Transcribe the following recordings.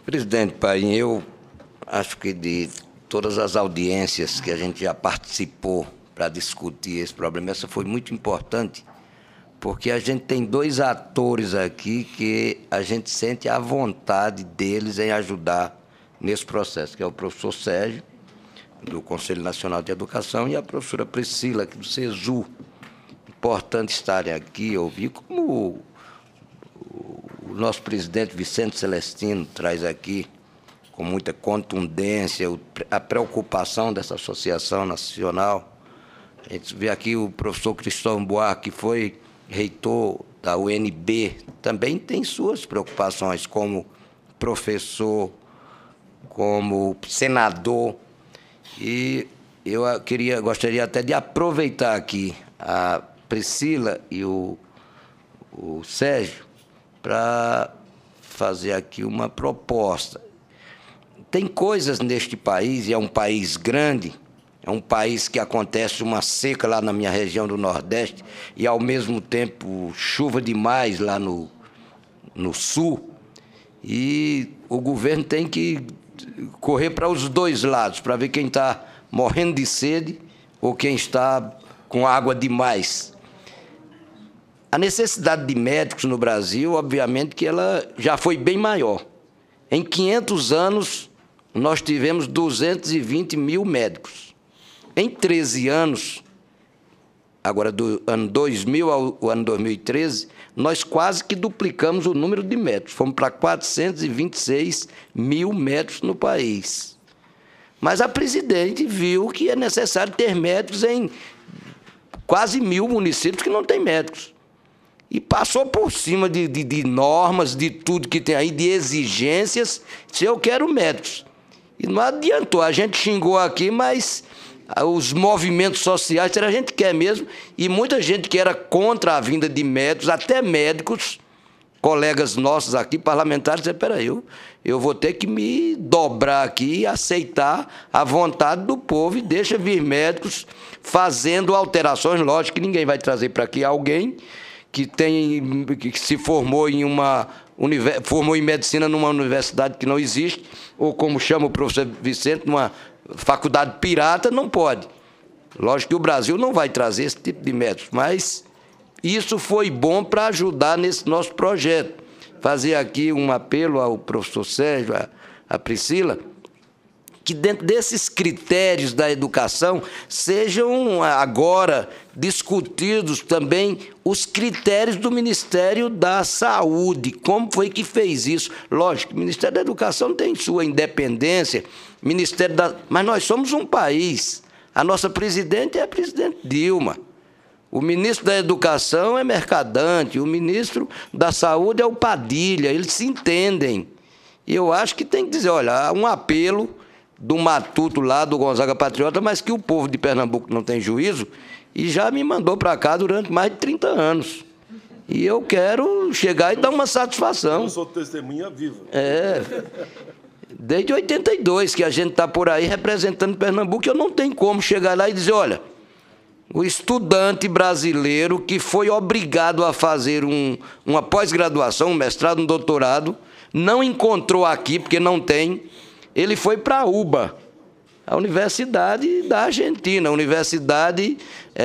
Presidente Paim, eu acho que de todas as audiências que a gente já participou para discutir esse problema, essa foi muito importante, porque a gente tem dois atores aqui que a gente sente a vontade deles em ajudar nesse processo, que é o professor Sérgio, do Conselho Nacional de Educação, e a professora Priscila, aqui do SESU. Importante estarem aqui, ouvir, como o nosso presidente Vicente Celestino traz aqui, com muita contundência, a preocupação dessa associação nacional. A gente vê aqui o professor Cristóvão Buarque, que foi reitor da UNB, também tem suas preocupações como professor, como senador. E eu gostaria até de aproveitar aqui a Priscila e o Sérgio para fazer aqui uma proposta. Tem coisas neste país, e é um país grande, é um país que acontece uma seca lá na minha região do Nordeste e, ao mesmo tempo, chuva demais lá no Sul. E o governo tem que correr para os dois lados, para ver quem está morrendo de sede ou quem está com água demais. A necessidade de médicos no Brasil, obviamente, que ela já foi bem maior. Em 500 anos, nós tivemos 220 mil médicos. Em 13 anos, agora do ano 2000 ao ano 2013, nós quase que duplicamos o número de médicos. Fomos para 426 mil médicos no país. Mas a presidente viu que é necessário ter médicos em quase 1000 municípios que não têm médicos. E passou por cima de normas, de tudo que tem aí, de exigências, se eu quero médicos. E não adiantou, a gente xingou aqui, mas os movimentos sociais, a gente quer mesmo, e muita gente que era contra a vinda de médicos, até médicos, colegas nossos aqui, parlamentares, disseram, peraí, eu vou ter que me dobrar aqui e aceitar a vontade do povo e deixa vir médicos fazendo alterações. Lógico que ninguém vai trazer para aqui alguém que se formou em medicina numa universidade que não existe, ou como chama o professor Vicente, numa faculdade pirata, não pode. Lógico que o Brasil não vai trazer esse tipo de médicos, mas isso foi bom para ajudar nesse nosso projeto. Fazer aqui um apelo ao professor Sérgio, à Priscila, que dentro desses critérios da educação sejam agora discutidos também os critérios do Ministério da Saúde. Como foi que fez isso? Lógico, o Ministério da Educação tem sua independência, mas nós somos um país. A nossa presidente é a presidente Dilma. O ministro da Educação é Mercadante, o ministro da Saúde é o Padilha, eles se entendem. E eu acho que tem que dizer, olha, um apelo do matuto lá, do Gonzaga Patriota, mas que o povo de Pernambuco não tem juízo, e já me mandou para cá durante mais de 30 anos. E eu quero chegar e dar uma satisfação. Eu sou testemunha viva. Desde 82 que a gente está por aí representando Pernambuco, eu não tenho como chegar lá e dizer, olha, o estudante brasileiro que foi obrigado a fazer uma pós-graduação, um mestrado, um doutorado, não encontrou aqui, porque não tem, ele foi para a UBA, a Universidade da Argentina, a universidade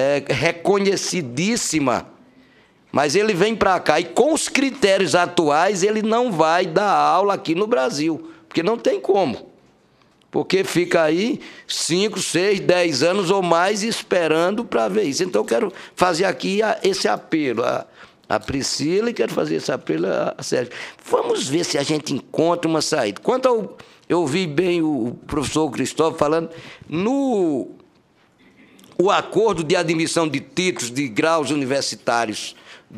reconhecidíssima, mas ele vem para cá e, com os critérios atuais, ele não vai dar aula aqui no Brasil, porque não tem como. Porque fica aí 5, 6, 10 anos ou mais esperando para ver isso. Então, eu quero fazer aqui esse apelo à Priscila e quero fazer esse apelo a Sérgio. Vamos ver se a gente encontra uma saída. Quanto ao... Eu ouvi bem o professor Cristóvão falando, o acordo de admissão de títulos de graus universitários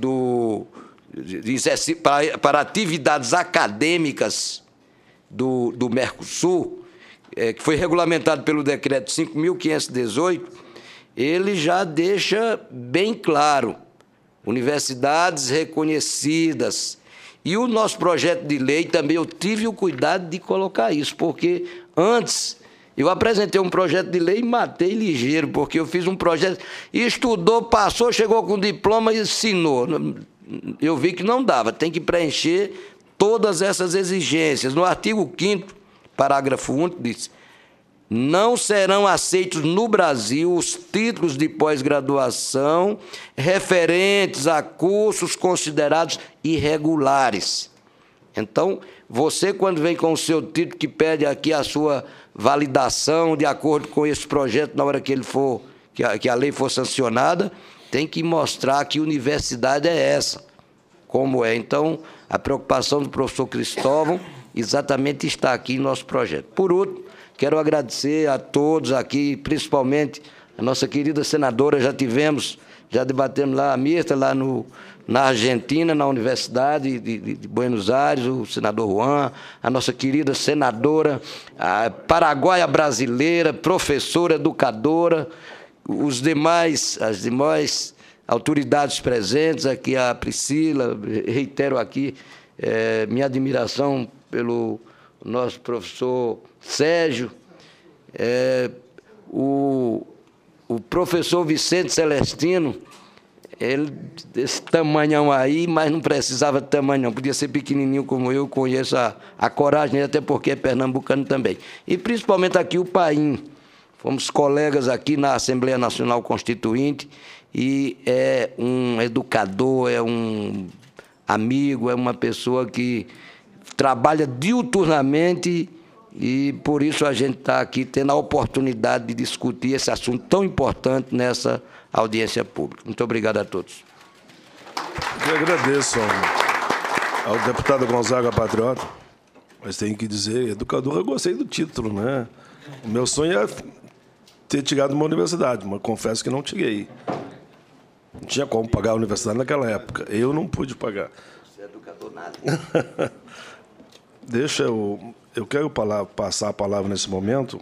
para atividades acadêmicas do Mercosul, que foi regulamentado pelo decreto 5.518, ele já deixa bem claro, universidades reconhecidas. E o nosso projeto de lei também, eu tive o cuidado de colocar isso, porque antes eu apresentei um projeto de lei e matei ligeiro, porque eu fiz um projeto, estudou, passou, chegou com diploma e assinou. Eu vi que não dava, tem que preencher todas essas exigências. No artigo 5º, parágrafo único, diz: não serão aceitos no Brasil os títulos de pós-graduação referentes a cursos considerados irregulares. Então, você, quando vem com o seu título, que pede aqui a sua validação de acordo com esse projeto, na hora que ele for, que a lei for sancionada, tem que mostrar que universidade é essa, como é. Então, a preocupação do professor Cristóvão exatamente está aqui em nosso projeto. Por último, quero agradecer a todos aqui, principalmente a nossa querida senadora, já debatemos lá, a Mirta, lá na Argentina, na Universidade de Buenos Aires, o senador Juan, a nossa querida senadora, a paraguaia brasileira, professora, educadora, as demais autoridades presentes, aqui a Priscila, reitero aqui minha admiração pelo nosso professor Sérgio, o professor Vicente Celestino, ele desse tamanhão aí, mas não precisava de tamanho não, podia ser pequenininho como eu, conheço a coragem dele, até porque é pernambucano também. E principalmente aqui o Paim, fomos colegas aqui na Assembleia Nacional Constituinte, e é um educador, é um amigo, é uma pessoa que trabalha diuturnamente, e por isso a gente está aqui tendo a oportunidade de discutir esse assunto tão importante nessa audiência pública. Muito obrigado a todos. Eu agradeço ao deputado Gonzaga Patriota, mas tenho que dizer, educador, eu gostei do título, né? O meu sonho é ter tirado uma universidade, mas confesso que não tirei. Não tinha como pagar a universidade naquela época. Eu não pude pagar. Você é educador nada. Eu quero passar a palavra nesse momento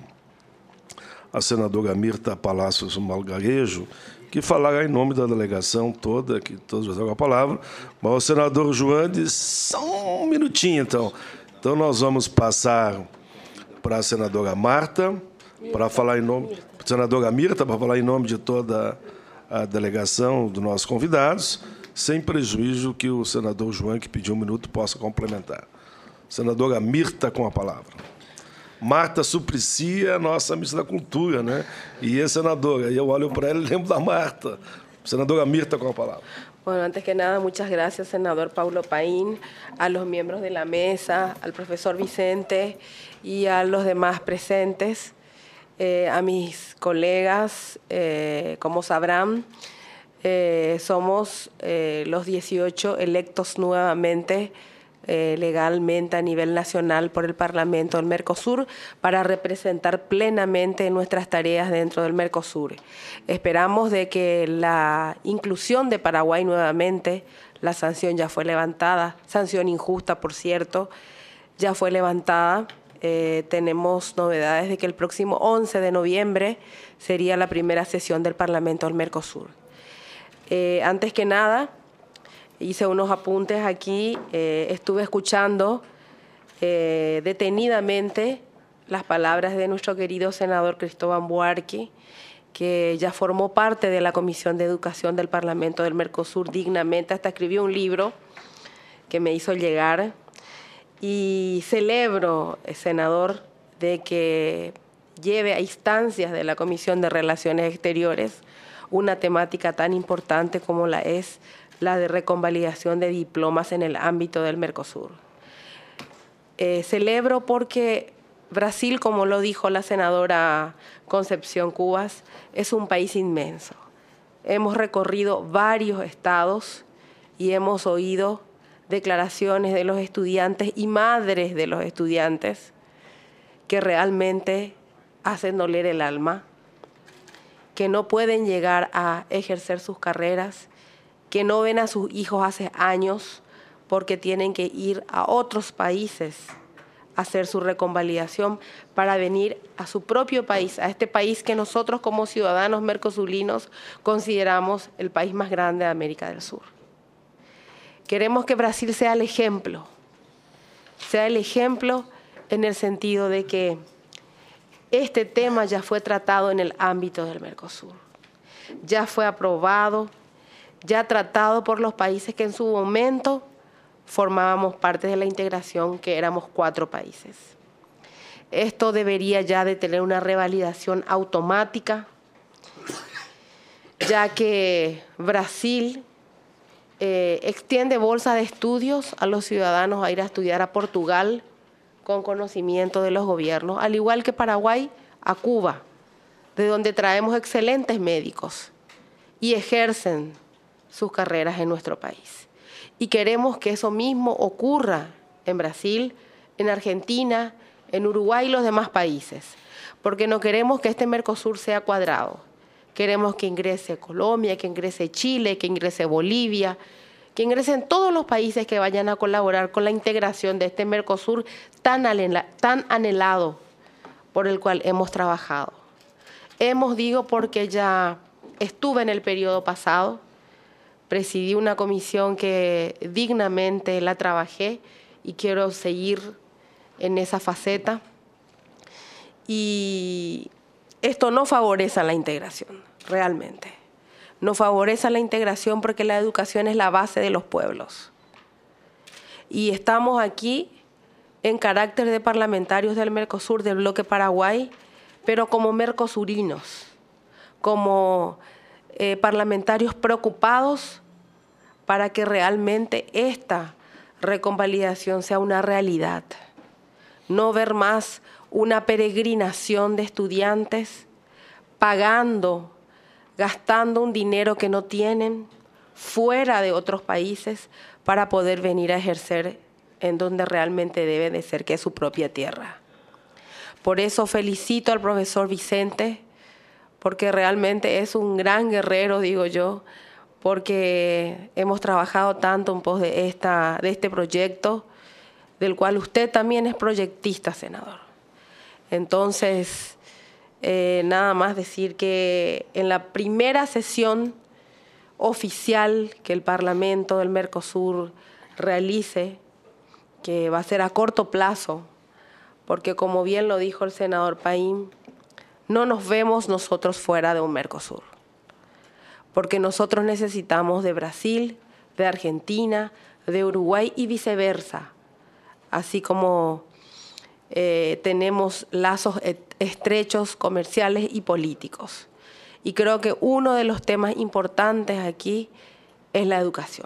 à senadora Mirta Palacios Malgarejo, que falará em nome da delegação toda, que todos vão a palavra, mas o senador João disse, só um minutinho, então. Então, nós vamos passar para a senadora Marta, para falar em nome... Senadora Mirta, para falar em nome de toda a delegação dos nossos convidados, sem prejuízo que o senador João, que pediu um minuto, possa complementar. Senadora Mirta, com a palavra. Marta Suplicy é a nossa ministra da Cultura, né? E é senadora. E eu olho para ela e lembro da Marta. Senadora Mirta, com a palavra. Bueno, antes que nada, muchas gracias, senador Paulo Paín, a los miembros de la mesa, al profesor Vicente y a los demás presentes, a mis colegas, como sabrán, somos los 18 electos nuevamente legalmente a nivel nacional por el Parlamento del Mercosur para representar plenamente nuestras tareas dentro del Mercosur. Esperamos de que la inclusión de Paraguay nuevamente, la sanción ya fue levantada, sanción injusta por cierto, ya fue levantada. Tenemos novedades de que el próximo 11 de noviembre sería la primera sesión del Parlamento del Mercosur. Antes que nada, hice unos apuntes aquí, estuve escuchando detenidamente las palabras de nuestro querido senador Cristóbal Buarque, que ya formó parte de la Comisión de Educación del Parlamento del Mercosur dignamente, hasta escribió un libro que me hizo llegar. Y celebro, senador, de que lleve a instancias de la Comisión de Relaciones Exteriores una temática tan importante como la de reconvalidación de diplomas en el ámbito del Mercosur. Celebro porque Brasil, como lo dijo la senadora Concepción Cubas, es un país inmenso. Hemos recorrido varios estados y hemos oído declaraciones de los estudiantes y madres de los estudiantes que realmente hacen doler el alma, que no pueden llegar a ejercer sus carreras, que no ven a sus hijos hace años porque tienen que ir a otros países a hacer su reconvalidación para venir a su propio país, a este país que nosotros como ciudadanos mercosurinos consideramos el país más grande de América del Sur. Queremos que Brasil sea el ejemplo en el sentido de que este tema ya fue tratado en el ámbito del Mercosur, ya fue aprobado, ya tratado por los países que en su momento formábamos parte de la integración, que éramos 4 países. Esto debería ya de tener una revalidación automática, ya que Brasil extiende bolsa de estudios a los ciudadanos a ir a estudiar a Portugal con conocimiento de los gobiernos, al igual que Paraguay a Cuba, de donde traemos excelentes médicos y ejercen sus carreras en nuestro país. Y queremos que eso mismo ocurra en Brasil, en Argentina, en Uruguay y los demás países, porque no queremos que este Mercosur sea cuadrado. Queremos que ingrese Colombia, que ingrese Chile, que ingrese Bolivia, que ingresen todos los países que vayan a colaborar con la integración de este Mercosur tan anhelado por el cual hemos trabajado. Digo porque ya estuve en el periodo pasado, presidí una comisión que dignamente la trabajé y quiero seguir en esa faceta. Y esto no favorece la integración, realmente. No favorece la integración porque la educación es la base de los pueblos. Y estamos aquí en carácter de parlamentarios del Mercosur, del bloque Paraguay, pero como mercosurinos, como parlamentarios preocupados para que realmente esta reconvalidación sea una realidad. No ver más una peregrinación de estudiantes gastando un dinero que no tienen fuera de otros países para poder venir a ejercer en donde realmente debe de ser, que es su propia tierra. Por eso felicito al profesor Vicente, porque realmente es un gran guerrero, digo yo, porque hemos trabajado tanto en pos de este proyecto, del cual usted también es proyectista, senador. Entonces, nada más decir que en la primera sesión oficial que el Parlamento del Mercosur realice, que va a ser a corto plazo, porque como bien lo dijo el senador Payín, no nos vemos nosotros fuera de un Mercosur, porque nosotros necesitamos de Brasil, de Argentina, de Uruguay y viceversa, así como tenemos lazos estrechos comerciales y políticos. Y creo que uno de los temas importantes aquí es la educación.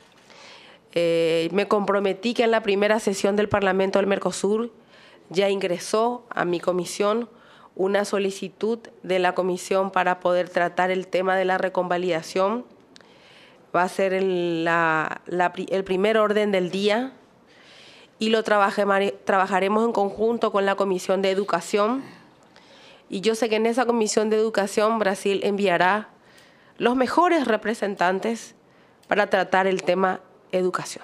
Me comprometí que en la primera sesión del Parlamento del Mercosur ya ingresó a mi comisión una solicitud de la comisión para poder tratar el tema de la reconvalidación. Va a ser el primer orden del día y lo trabajaremos en conjunto con la Comisión de Educación. Y yo sé que en esa Comisión de Educación Brasil enviará los mejores representantes para tratar el tema educación.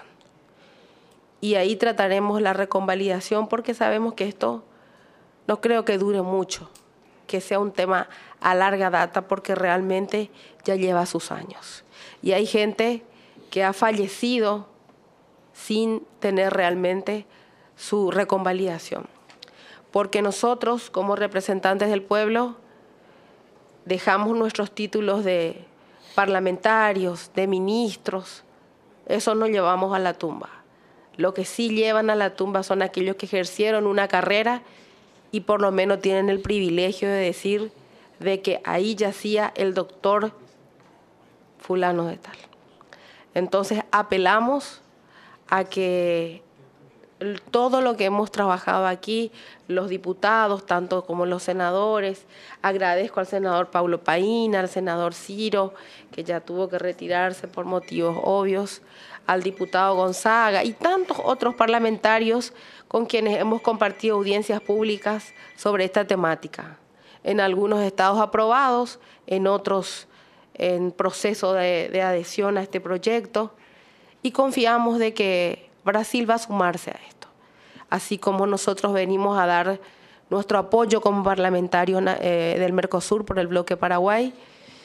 Y ahí trataremos la reconvalidación porque sabemos que esto no creo que dure mucho, que sea un tema a larga data porque realmente ya lleva sus años. Y hay gente que ha fallecido sin tener realmente su reconvalidación. Porque nosotros, como representantes del pueblo, dejamos nuestros títulos de parlamentarios, de ministros, eso no llevamos a la tumba. Lo que sí llevan a la tumba son aquellos que ejercieron una carrera y por lo menos tienen el privilegio de decir de que ahí yacía el doctor fulano de tal. Entonces apelamos a que todo lo que hemos trabajado aquí, los diputados, tanto como los senadores, agradezco al senador Paulo Payín, al senador Ciro, que ya tuvo que retirarse por motivos obvios, al diputado Gonzaga y tantos otros parlamentarios con quienes hemos compartido audiencias públicas sobre esta temática. En algunos estados aprobados, en otros en proceso de adhesión a este proyecto, y confiamos de que Brasil va a sumarse a esto, así como nosotros venimos a dar nuestro apoyo como parlamentarios del Mercosur por el bloque Paraguay,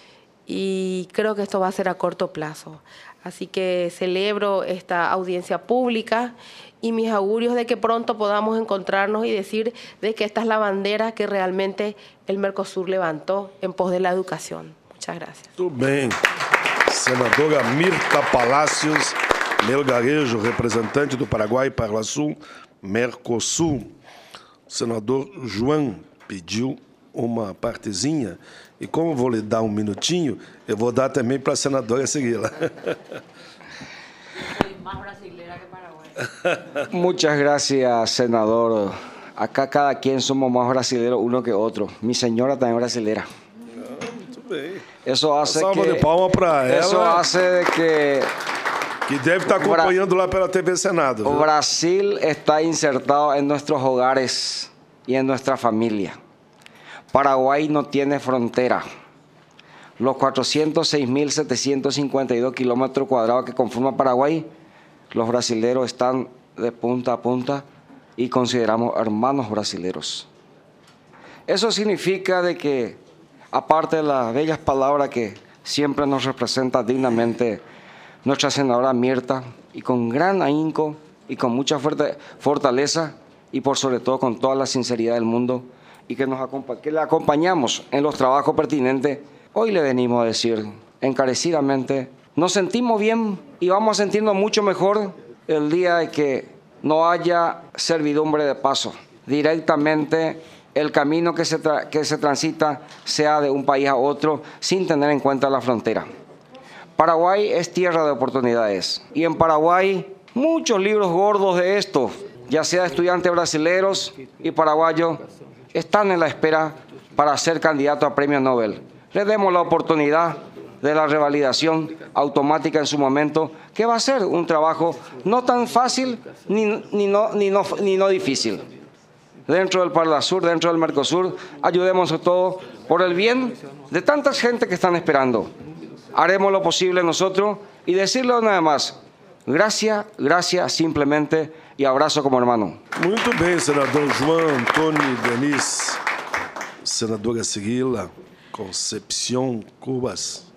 y creo que esto va a ser a corto plazo. Así que celebro esta audiencia pública y mis augurios de que pronto podamos encontrarnos y decir de que esta es la bandera que realmente el Mercosur levantó en pos de la educación. Muchas gracias. Muito bem. Senadora Mirta Palacios Melgarejo, representante do Paraguai para o Sul, Mercosul. O senador João pediu uma partezinha, e como vou lhe dar um minutinho, eu vou dar também para a senadora Siguila. Muchas gracias, senador. Acá cada quien somos más brasileños uno que otro. Mi señora también es brasilera. Muito bem. Eso hace Salva que, de palma para ela. eso hace de que Que deve estar acompanhando lá pela TV Senado. Viu? Brasil está insertado en nuestros hogares y en nuestra familia. Paraguay no tiene frontera. Los 406.752 kilómetros cuadrados que conforman Paraguay, los brasileros están de punta a punta y consideramos hermanos brasileros. Eso significa de que, aparte de las bellas palabras que siempre nos representa dignamente nuestra senadora Mirta, y con gran ahínco y con mucha fortaleza, y por sobre todo con toda la sinceridad del mundo, y que le acompañamos en los trabajos pertinentes, hoy le venimos a decir encarecidamente, nos sentimos bien y vamos a sentirnos mucho mejor el día de que no haya servidumbre de paso. Directamente el camino que se transita sea de un país a otro sin tener en cuenta la frontera. Paraguay es tierra de oportunidades y en Paraguay muchos libros gordos de esto, ya sea estudiantes brasileños y paraguayos, están en la espera para ser candidatos a premio Nobel. Le demos la oportunidad de la revalidación automática en su momento, que va a ser un trabajo no tan fácil ni no difícil. Dentro del Parlasur, dentro del Mercosur, ayudemos a todos por el bien de tanta gente que están esperando. Haremos lo posible nosotros y decirle nada más, gracias, gracias simplemente y abrazo como hermano. Muito bem, senador João Antônio Denis, senadora Siguila, Concepción Cubas.